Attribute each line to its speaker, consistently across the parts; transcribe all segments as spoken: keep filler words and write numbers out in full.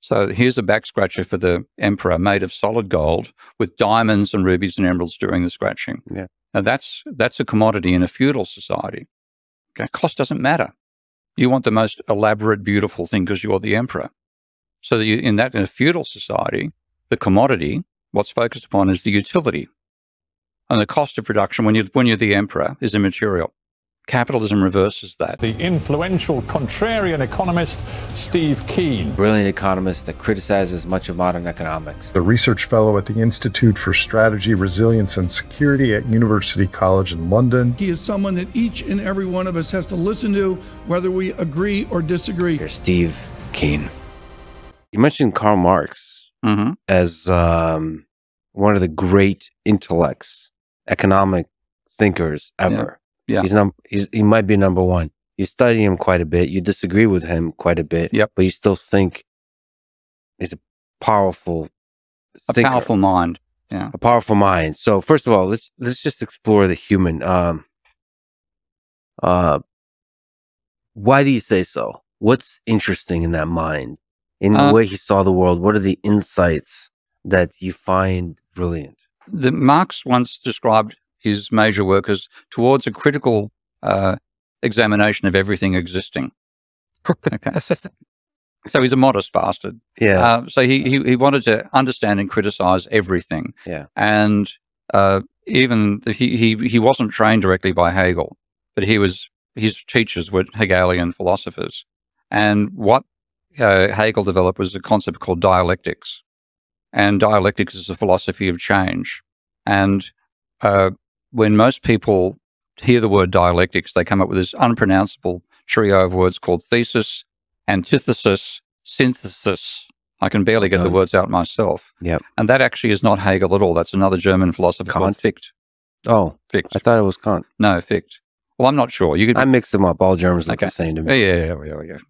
Speaker 1: So here's a back scratcher for the emperor made of solid gold with diamonds and rubies and emeralds doing the scratching.
Speaker 2: Yeah.
Speaker 1: Now that's that's a commodity in a feudal society. Okay, cost doesn't matter. You want the most elaborate, beautiful thing because you're the emperor. So that you, in that in a feudal society, the commodity, what's focused upon is the utility, and the cost of production when you when you're the emperor is immaterial. Capitalism reverses that.
Speaker 3: The influential contrarian economist Steve Keen.
Speaker 2: Brilliant economist that criticizes much of modern economics.
Speaker 4: The research fellow at the Institute for Strategy, Resilience and Security at University College in London.
Speaker 5: He is someone that each and every one of us has to listen to, whether we agree or disagree.
Speaker 2: Here's Steve Keen. You mentioned Karl Marx
Speaker 1: Mm-hmm.
Speaker 2: as um, one of the great intellects, economic thinkers ever.
Speaker 1: Yeah.
Speaker 2: He's num- he's, he might be number one. You study him quite a bit. You disagree with him quite a bit.
Speaker 1: Yep.
Speaker 2: But you still think he's a powerful
Speaker 1: A
Speaker 2: thinker,
Speaker 1: powerful mind. Yeah.
Speaker 2: a powerful mind. So first of all, let's let's just explore the human. Um, uh, why do you say so? What's interesting in that mind, in the
Speaker 1: Uh,
Speaker 2: way he saw the world? What are the insights that you find brilliant?
Speaker 1: The Marx once described his major work as towards a critical uh, examination of everything existing. Okay. So he's a modest bastard.
Speaker 2: Yeah.
Speaker 1: Uh, so he, he he wanted to understand and criticize everything.
Speaker 2: Yeah.
Speaker 1: And uh, even the, he he he wasn't trained directly by Hegel, but he was his teachers were Hegelian philosophers. And what uh, Hegel developed was a concept called dialectics. And dialectics is a philosophy of change. And uh, when most people hear the word dialectics, they come up with this unpronounceable trio of words called thesis, antithesis, synthesis. I can barely get the
Speaker 2: Oh.
Speaker 1: words out myself.
Speaker 2: Yep.
Speaker 1: And that actually is not Hegel at all. That's another German philosopher called
Speaker 2: Kant?
Speaker 1: Fichte.
Speaker 2: Oh,
Speaker 1: Fichte.
Speaker 2: I thought it was Kant.
Speaker 1: No, Fichte. Well, I'm not sure. You could.
Speaker 2: I mix them up. All Germans look
Speaker 1: Okay.
Speaker 2: the same to
Speaker 1: Yeah,
Speaker 2: me.
Speaker 1: yeah, yeah, yeah, yeah,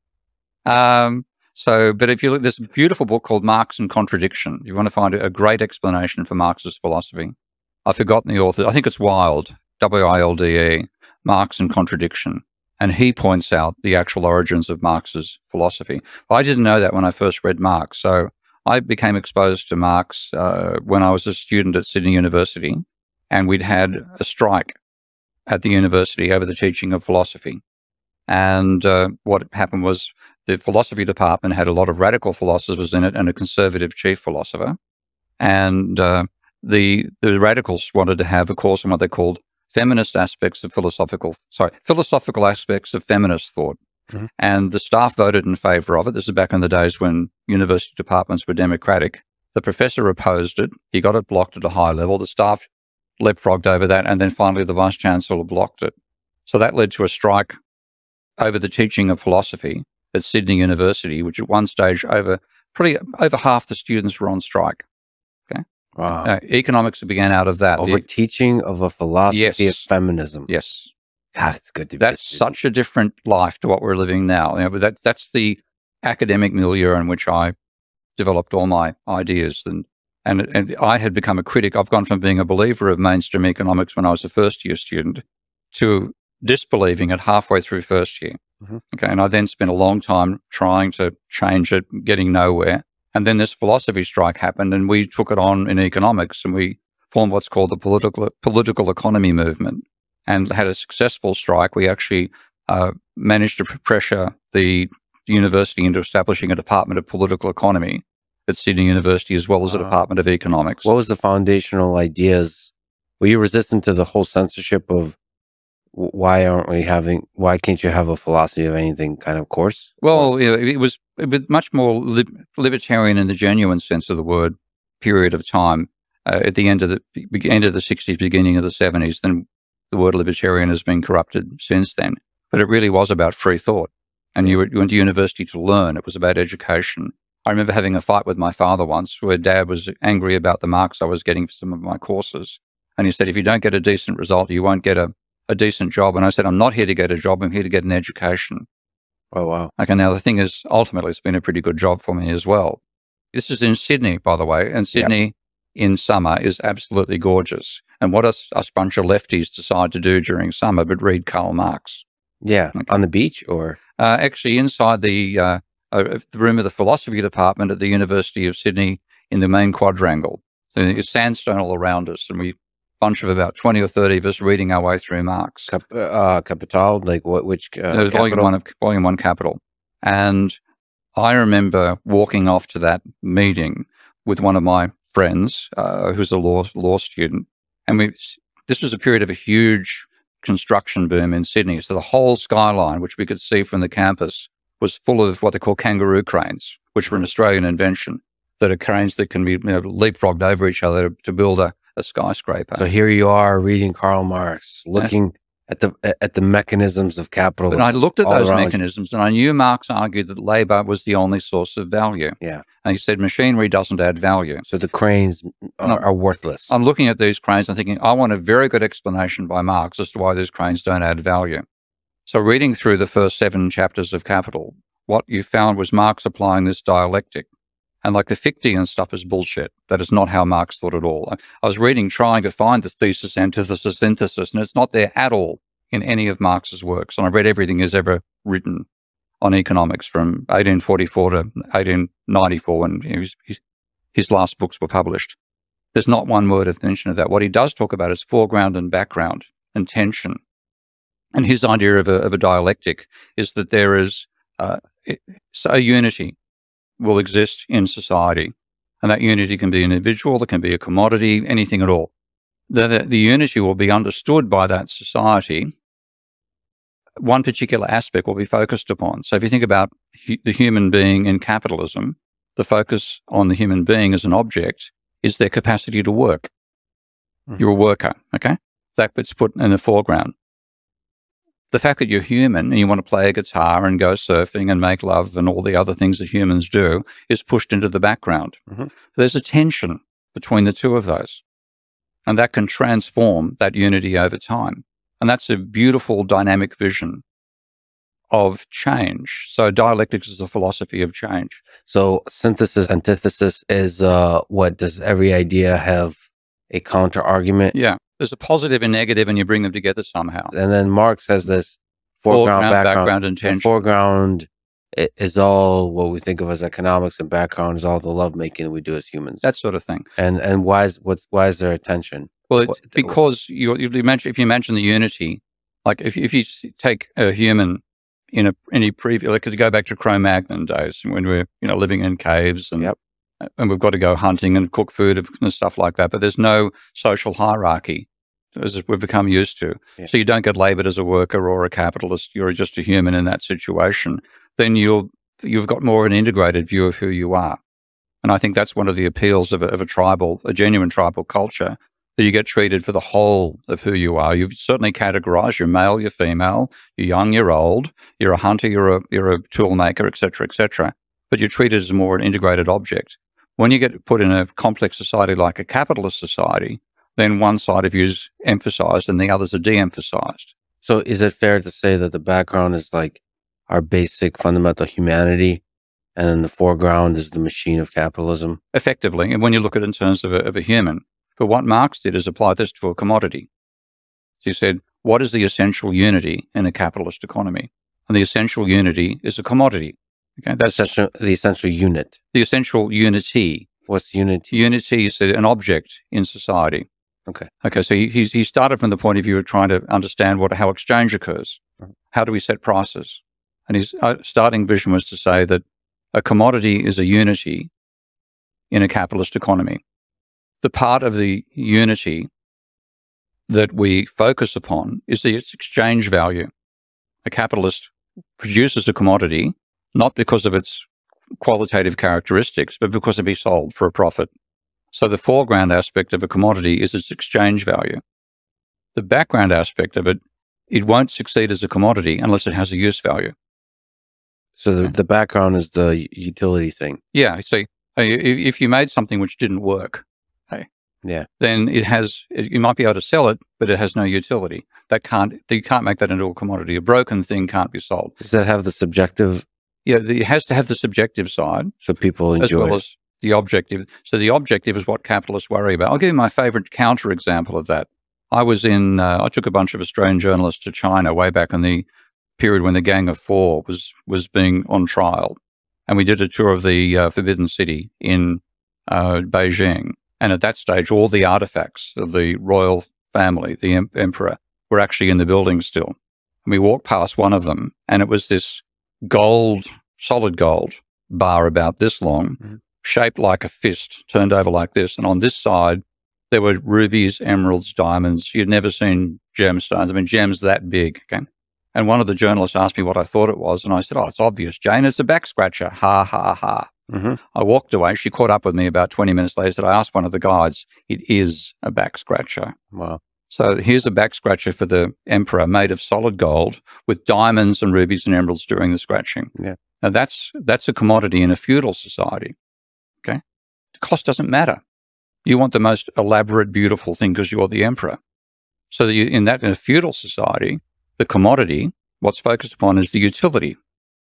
Speaker 1: yeah. Um, so, but if you look, there's a beautiful book called Marx and Contradiction. You want to find a great explanation for Marx's philosophy. I've forgotten the author. I think it's Wilde, W I L D E, Marx and Contradiction. And he points out the actual origins of Marx's philosophy. I didn't know that when I first read Marx. So I became exposed to Marx uh, when I was a student at Sydney University, and we'd had a strike at the university over the teaching of philosophy. And uh, what happened was the philosophy department had a lot of radical philosophers in it and a conservative chief philosopher. And uh, the the radicals wanted to have a course on what they called feminist aspects of philosophical, sorry, philosophical aspects of feminist thought.
Speaker 2: Mhm.
Speaker 1: And the staff voted in favor of it. This is back in the days when university departments were democratic. The professor opposed it. He got it blocked at a high level. The staff leapfrogged over that. And then finally the vice chancellor blocked it. So that led to a strike over the teaching of philosophy at Sydney University, which at one stage over pretty over half the students were on strike.
Speaker 2: Wow.
Speaker 1: Uh, economics began out of that.
Speaker 2: Over
Speaker 1: The-
Speaker 2: teaching of a philosophy of
Speaker 1: Yes.
Speaker 2: feminism.
Speaker 1: yes,
Speaker 2: God, it's good to be.
Speaker 1: that's such a different life to what we're living now. You know, but that, that's the academic milieu in which I developed all my ideas, and, and and I had become a critic. I've gone from being a believer of mainstream economics when I was a first year student to disbelieving it halfway through first year.
Speaker 2: Mhm.
Speaker 1: Okay, and I then spent a long time trying to change it, getting nowhere. And then this philosophy strike happened, and we took it on in economics, and we formed what's called the political political economy movement, and had a successful strike. We actually uh, managed to pr- pressure the university into establishing a department of political economy at Sydney University, as well as a
Speaker 2: Wow.
Speaker 1: department of economics.
Speaker 2: What was the foundational ideas? Were you resistant to the whole censorship of w- why aren't we having, why can't you have a philosophy of anything kind of course?
Speaker 1: Well, you know, it was it was much more lib- libertarian in the genuine sense of the word. Period of time uh, at the end of the be- end of the sixties, beginning of the seventies. Then the word libertarian has been corrupted since then. But it really was about free thought, and you, were, you went to university to learn. It was about education. I remember having a fight with my father once, where Dad was angry about the marks I was getting for some of my courses, and he said, "If you don't get a decent result, you won't get a, a decent job." And I said, "I'm not here to get a job. I'm here to get an education."
Speaker 2: Oh, wow.
Speaker 1: Okay, now the thing is, ultimately, it's been a pretty good job for me as well. This is in Sydney, by the way, and Sydney in summer is absolutely gorgeous. And what us, us bunch of lefties decide to do during summer but read Karl Marx.
Speaker 2: Yeah.
Speaker 1: Okay.
Speaker 2: On the beach or?
Speaker 1: Uh, actually, inside the uh, a, the room of the philosophy department at the University of Sydney in the main quadrangle. So it's sandstone all around us, and we a bunch of about twenty or thirty of us reading our way through Marx.
Speaker 2: Cap- uh, Capital, like what? Which? Uh,
Speaker 1: It was volume
Speaker 2: Capital?
Speaker 1: one of volume one Capital, and I remember walking off to that meeting with one of my friends, uh, who's a law law student, and we. This was a period of a huge construction boom in Sydney. So the whole skyline, which we could see from the campus, was full of what they call kangaroo cranes, which were an Australian invention. That are cranes that can be, you know, leapfrogged over each other to build a, a skyscraper.
Speaker 2: So here you are reading Karl Marx, looking at the at the mechanisms of capitalism.
Speaker 1: And I looked at
Speaker 2: all
Speaker 1: those
Speaker 2: around you.
Speaker 1: mechanisms, and I knew Marx argued that labour was the only source of value.
Speaker 2: Yeah.
Speaker 1: And he said machinery doesn't add value.
Speaker 2: So the cranes are,
Speaker 1: No.
Speaker 2: are worthless.
Speaker 1: I'm looking at these cranes and thinking, I want a very good explanation by Marx as to why these cranes don't add value. So reading through the first seven chapters of Capital, what you found was Marx applying this dialectic. And like the Fichtean stuff is bullshit. That is not how Marx thought at all. I, I was reading, trying to find the thesis, antithesis, synthesis, and it's not there at all in any of Marx's works. And I've read everything he's ever written on economics from eighteen forty-four to eighteen ninety-four when his, his, his last books were published. There's not one word of mention of that. What he does talk about is foreground and background and tension. And his idea of a, of a dialectic is that there is uh, a unity will exist in society. And that unity can be an individual, it can be a commodity, anything at all. The, the, the unity will be understood by that society. One particular aspect will be focused upon. So if you think about hu- the human being in capitalism, the focus on the human being as an object is their capacity to work.
Speaker 2: Mhm.
Speaker 1: You're a worker, okay? That bit's put in the foreground. The fact that you're human and you want to play a guitar and go surfing and make love and all the other things that humans do is pushed into the background.
Speaker 2: Mhm.
Speaker 1: There's a tension between the two of those. And that can transform that unity over time. And that's a beautiful dynamic vision of change. So dialectics is a philosophy of change.
Speaker 2: So synthesis, antithesis is uh, what does every idea have a counter argument?
Speaker 1: Yeah. There's a positive and negative and you bring them together somehow.
Speaker 2: And then Marx has this foreground, background.
Speaker 1: background and
Speaker 2: And
Speaker 1: tension.
Speaker 2: foreground i- is all what we think of as economics, and background is all the lovemaking that we do as humans.
Speaker 1: That sort of thing.
Speaker 2: and and why is what's why is there a tension?
Speaker 1: Well, it's
Speaker 2: What-
Speaker 1: because you, you imagine, if you imagine the unity, like if, if you s- take a human in a any previous, like to go back to Cro-Magnon days when we're, you know, living in caves and
Speaker 2: Yep.
Speaker 1: and we've got to go hunting and cook food and stuff like that, but there's no social hierarchy as we've become used to.
Speaker 2: Yeah.
Speaker 1: So you don't get labeled as a worker or a capitalist. You're just a human in that situation. Then you'll you've got more of an integrated view of who you are. And I think that's one of the appeals of a, of a tribal, a genuine tribal culture, that you get treated for the whole of who you are. You've certainly categorized, you're male, you're female, you're young, you're old, you're a hunter, you're a, you're a tool maker, et cetera, et cetera. But you're treated as more an integrated object. When you get put in a complex society like a capitalist society, then one side of you is emphasized and the others are de-emphasized.
Speaker 2: So is it fair to say that the background is like our basic fundamental humanity, and then the foreground is the machine of capitalism?
Speaker 1: Effectively, and when you look at it in terms of a, of a human. But what Marx did is apply this to a commodity. So he said, what is the essential unity in a capitalist economy? And the essential unity is a commodity. Okay, that's
Speaker 2: Essential, the essential unit.
Speaker 1: the essential unity.
Speaker 2: What's unity?
Speaker 1: Unity is an object in society.
Speaker 2: Okay.
Speaker 1: Okay, so he, he he started from the point of view of trying to understand what how exchange occurs.
Speaker 2: Mhm.
Speaker 1: How do we set prices? And his uh, starting vision was to say that a commodity is a unity in a capitalist economy. The part of the unity that we focus upon is the its exchange value. A capitalist produces a commodity not because of its qualitative characteristics, but because it be sold for a profit. So the foreground aspect of a commodity is its exchange value. The background aspect of it, it won't succeed as a commodity unless it has a use value.
Speaker 2: So the,
Speaker 1: Okay.
Speaker 2: the background is the u- utility thing.
Speaker 1: Yeah, see, if, if you made something which didn't work, hey,
Speaker 2: Yeah.
Speaker 1: then it has, it, you might be able to sell it, but it has no utility. That can't, you can't make that into a commodity. A broken thing can't be sold.
Speaker 2: Does that have the subjective,
Speaker 1: Yeah, the, it has to have the subjective side
Speaker 2: so people
Speaker 1: as
Speaker 2: enjoy
Speaker 1: well
Speaker 2: it?
Speaker 1: as the objective. So the objective is what capitalists worry about. I'll give you my favorite counter example of that. I was in, uh, I took a bunch of Australian journalists to China way back in the period when the Gang of Four was was being on trial. and we did a tour of the uh, Forbidden City in uh, Beijing. And at that stage, all the artifacts of the royal family, the em- emperor, were actually in the building still. And we walked past one of them, and it was this gold, solid gold bar about this long, mm-hmm. shaped like a fist, turned over like this. And on this side, there were rubies, emeralds, diamonds. You'd never seen gemstones. I mean, gems that big. Okay. And one of the journalists asked me what I thought it was. And I said, oh, it's obvious, Jane. It's a back scratcher. Ha, ha, ha. Mm-hmm. I walked away. She caught up with me about twenty minutes later. Said, I asked one of the guides, it is a back scratcher.
Speaker 2: Wow.
Speaker 1: So here's a back scratcher for the emperor made of solid gold with diamonds and rubies and emeralds doing the scratching.
Speaker 2: Yeah.
Speaker 1: Now that's, that's a commodity in a feudal society. Okay. The cost doesn't matter. You want the most elaborate, beautiful thing because you're the emperor. So that you, in that, in a feudal society, the commodity, what's focused upon is the utility.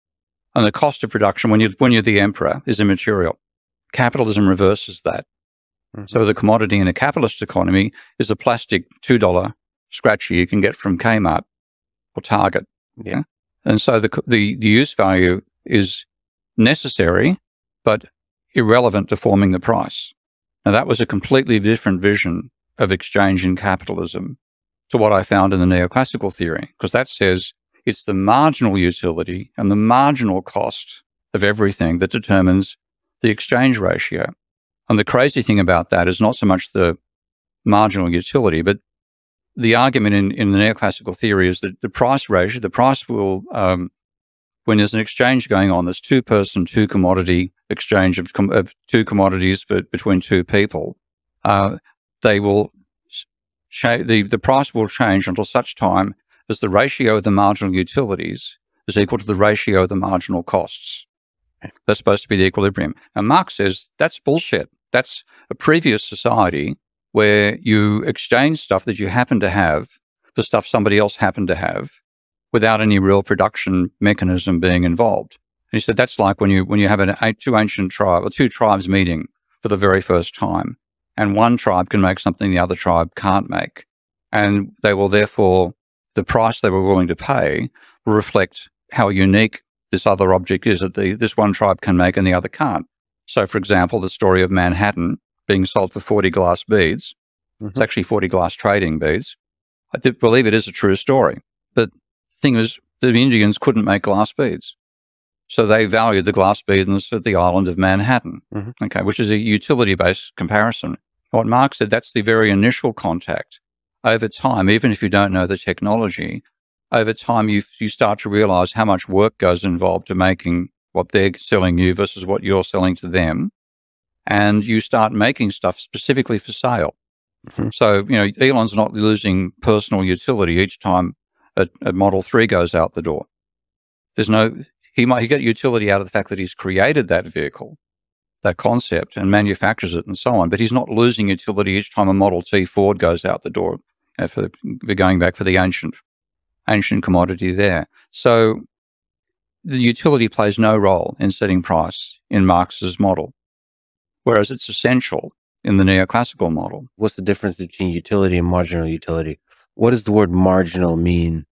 Speaker 1: And the cost of production when, you, when you're the emperor is immaterial. Capitalism reverses that. Mm-hmm. So the commodity in a capitalist economy is a plastic two dollar scratcher you can get from Kmart or Target.
Speaker 2: Yeah.
Speaker 1: And so the, the, the use value is necessary, but irrelevant to forming the price. Now, that was a completely different vision of exchange in capitalism to what I found in the neoclassical theory, because that says it's the marginal utility and the marginal cost of everything that determines the exchange ratio. And the crazy thing about that is not so much the marginal utility, but the argument in, in the neoclassical theory is that the price ratio, the price will, um, when there's an exchange going on, there's two-person, two-commodity exchange of, com- of two commodities for, between two people, uh, they will cha- the, the price will change until such time as the ratio of the marginal utilities is equal to the ratio of the marginal costs. That's supposed to be the equilibrium. And Marx says that's bullshit. That's a previous society where you exchange stuff that you happen to have for stuff somebody else happened to have without any real production mechanism being involved. And he said that's like when you when you have an, a, two ancient tribes or two tribes meeting for the very first time, and one tribe can make something the other tribe can't make, and they will therefore the price they were willing to pay will reflect how unique this other object is that the, this one tribe can make and the other can't. So, for example, the story of Manhattan being sold for forty glass beads. Mm-hmm. It's actually forty glass trading beads. I did believe it is a true story. But the thing is, the Indians couldn't make glass beads. So they valued the glass beads at the island of Manhattan, mm-hmm. okay, which is a utility-based comparison. What Marx said, that's the very initial contact. Over time, even if you don't know the technology, over time you you start to realize how much work goes involved to making what they're selling you versus what you're selling to them. And you start making stuff specifically for sale. Mm-hmm. So, you know, Elon's not losing personal utility each time a, a Model three goes out the door. There's no, he might he get utility out of the fact that he's created that vehicle, that concept, and manufactures it and so on, but he's not losing utility each time a Model T Ford goes out the door, you know, for, for going back for the ancient, ancient commodity there. So the utility plays no role in setting price in Marx's model, whereas it's essential in the neoclassical model.
Speaker 2: What's the difference between utility and marginal utility? What does the word marginal mean,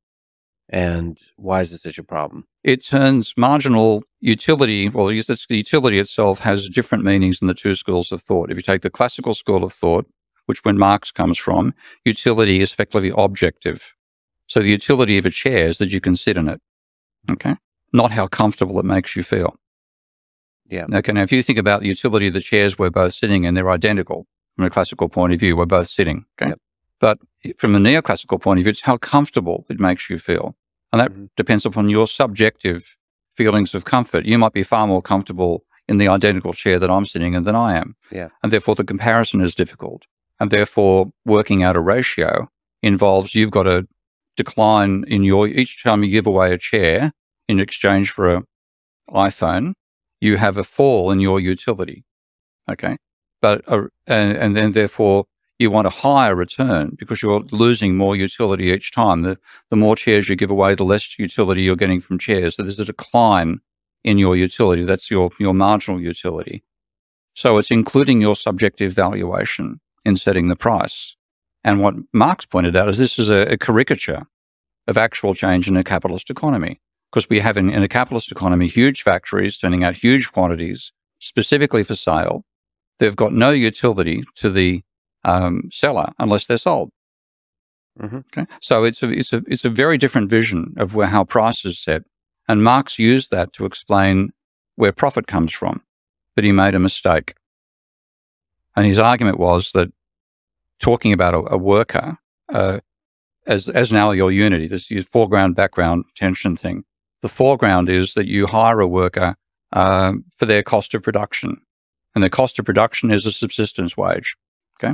Speaker 2: and why is it such a problem?
Speaker 1: It turns marginal utility, well, the utility itself has different meanings in the two schools of thought. If you take the classical school of thought, which when Marx comes from, utility is effectively objective. So the utility of a chair is that you can sit in it, okay? Not how comfortable it makes you feel.
Speaker 2: Yeah.
Speaker 1: Okay, now if you think about the utility of the chairs we're both sitting in, they're identical from a classical point of view. We're both sitting, okay? Yep. But from a neoclassical point of view, it's how comfortable it makes you feel. And that mm-hmm. depends upon your subjective feelings of comfort. You might be far more comfortable in the identical chair that I'm sitting in than I am.
Speaker 2: Yeah.
Speaker 1: And therefore the comparison is difficult. And therefore working out a ratio involves you've got to decline in your, each time you give away a chair in exchange for an iPhone, you have a fall in your utility, okay? But uh, and, and then therefore you want a higher return because you're losing more utility each time. The the more chairs you give away, the less utility you're getting from chairs. So there's a decline in your utility. That's your your marginal utility. So it's including your subjective valuation in setting the price. And what Marx pointed out is this is a, a caricature of actual change in a capitalist economy. because we have in, in a capitalist economy huge factories turning out huge quantities specifically for sale. They've got no utility to the um, seller unless they're sold.
Speaker 2: Mm-hmm.
Speaker 1: Okay, so it's a it's a it's a very different vision of where how price is set, and Marx used that to explain where profit comes from, but he made a mistake. And his argument was that talking about a, a worker uh, as as an allegory unity, this is foreground background tension thing. The foreground is that you hire a worker uh, for their cost of production, and the cost of production is a subsistence wage. Okay.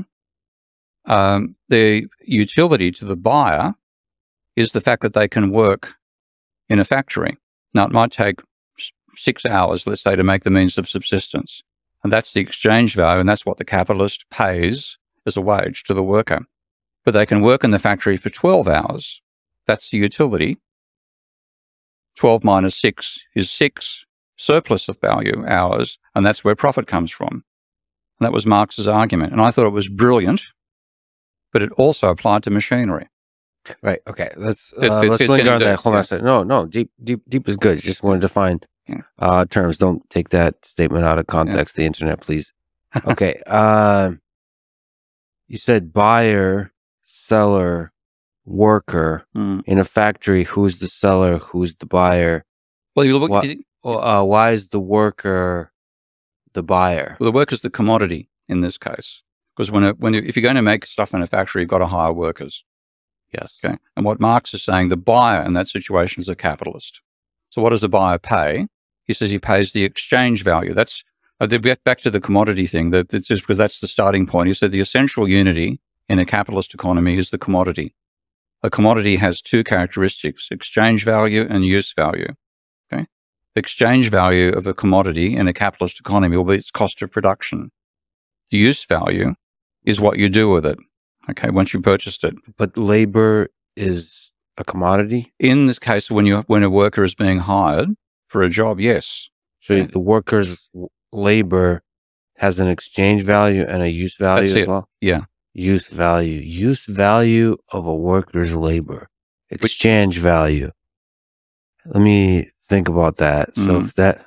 Speaker 1: Um, the utility to the buyer is the fact that they can work in a factory. Now, it might take six hours, let's say, to make the means of subsistence. And that's the exchange value, and that's what the capitalist pays as a wage to the worker. But they can work in the factory for twelve hours. That's the utility. twelve minus six is six surplus of value hours, and that's where profit comes from. And that was Marx's argument. And I thought it was brilliant, but it also applied to machinery.
Speaker 2: Right. Okay. Let's uh,
Speaker 1: It's- it's-
Speaker 2: let's
Speaker 1: it's
Speaker 2: linger
Speaker 1: getting
Speaker 2: on that.
Speaker 1: deep,
Speaker 2: Hold on
Speaker 1: yeah.
Speaker 2: a second. No, no. Deep, deep, deep is good. Just wanted to find
Speaker 1: Yeah.
Speaker 2: uh, terms. Don't take that statement out of context. The internet, please. Okay. Um, you said buyer, seller, worker
Speaker 1: Mm.
Speaker 2: in a factory. Who's the seller? Who's the buyer?
Speaker 1: Well, you look,
Speaker 2: What-
Speaker 1: you-
Speaker 2: Well, uh, why is the worker the buyer?
Speaker 1: well, the worker's the commodity in this case. Because when, it, when you, if you're going to make stuff in a factory, you've got to hire workers.
Speaker 2: Yes.
Speaker 1: Okay. And what Marx is saying, the buyer in that situation is a capitalist. So what does the buyer pay? He says he pays the exchange value. That's uh, they get back to the commodity thing. That it's just because that's the starting point. He said the essential unity in a capitalist economy is the commodity. A commodity has two characteristics: exchange value and use value. Okay. The exchange value of a commodity in a capitalist economy will be its cost of production. The use value is what you do with it. Okay. Once you purchased it.
Speaker 2: But labor is a commodity.
Speaker 1: In this case, when you when a worker is being hired for a job, yes.
Speaker 2: So
Speaker 1: Yeah.
Speaker 2: the worker's w- labor has an exchange value and a use value
Speaker 1: That's
Speaker 2: as
Speaker 1: it.
Speaker 2: well.
Speaker 1: Yeah.
Speaker 2: Use value. Use value of a worker's labor. Exchange value. Let me think about that. So
Speaker 1: Mhm.
Speaker 2: if that,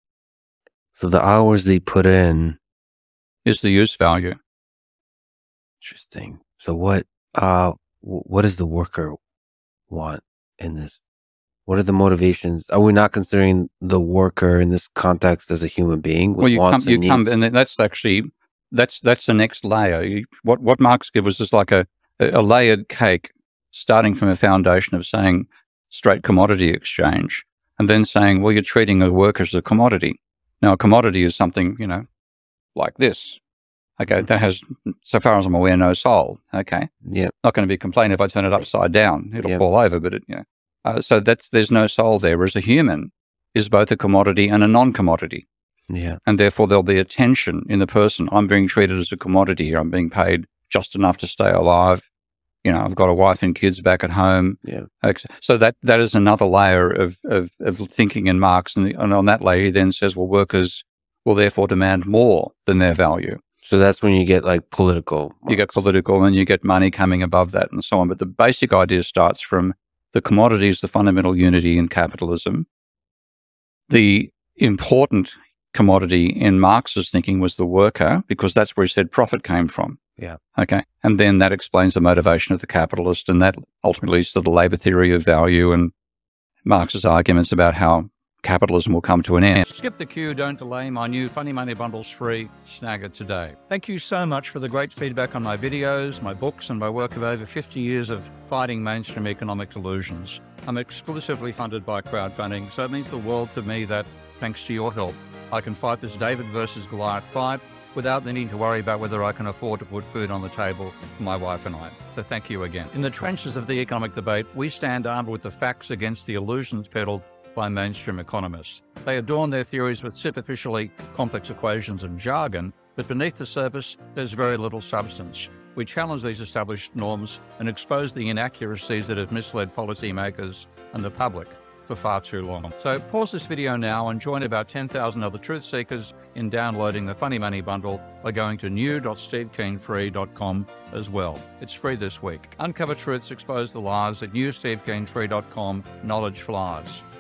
Speaker 2: so the hours they put in,
Speaker 1: Is the use value.
Speaker 2: interesting. So what, uh, w- what does the worker want in this? What are the motivations? Are we not considering the worker in this context as a human being with
Speaker 1: Well, you come,
Speaker 2: wants
Speaker 1: you
Speaker 2: and
Speaker 1: come,
Speaker 2: needs?
Speaker 1: and then that's actually that's that's the next layer. You, what what Marx gives was just like a a layered cake, starting from a foundation of saying straight commodity exchange, and then saying, well, you're treating a worker as a commodity. Now, a commodity is something, you know, like this. Okay, that has, so far as I'm aware, no soul. Okay,
Speaker 2: Yeah.
Speaker 1: not going to be complaining if I turn it upside down; it'll
Speaker 2: Yeah.
Speaker 1: fall over. But it, you know, uh, so that's there's no soul there. Whereas a human is both a commodity and a non-commodity.
Speaker 2: Yeah.
Speaker 1: And therefore, there'll be a tension in the person. I'm being treated as a commodity here. I'm being paid just enough to stay alive. You know, I've got a wife and kids back at home.
Speaker 2: Yeah.
Speaker 1: Ex- So that that is another layer of of, of thinking in Marx. And, the, and on that layer, he then says, well, workers will therefore demand more than their value.
Speaker 2: So that's when you get like political.
Speaker 1: You get
Speaker 2: marks.
Speaker 1: political and you get money coming above that and so on. But the basic idea starts from the commodity is the fundamental unity in capitalism. The important commodity in Marx's thinking was the worker, because that's where he said profit came from.
Speaker 2: Yeah.
Speaker 1: Okay. And then that explains the motivation of the capitalist, and that ultimately leads to the labor theory of value and Marx's arguments about how capitalism will come to an end. Skip the queue, don't delay. My new Funny Money Bundle's free. Snag it today. Thank you so much for the great feedback on my videos, my books, and my work of over fifty years of fighting mainstream economic delusions. I'm exclusively funded by crowdfunding, so it means the world to me that, thanks to your help, I can fight this David versus Goliath fight without needing to worry about whether I can afford to put food on the table for my wife and I. So thank you again. In the trenches of the economic debate, we stand armed with the facts against the illusions peddled by mainstream economists. They adorn their theories with superficially complex equations and jargon, but beneath the surface, there's very little substance. We challenge these established norms and expose the inaccuracies that have misled policymakers and the public for far too long. So pause this video now and join about ten thousand other truth seekers in downloading the Funny Money Bundle by going to new dot steve keen free dot com as well. It's free this week. Uncover truths, expose the lies at new steve keen free dot com. Knowledge flies.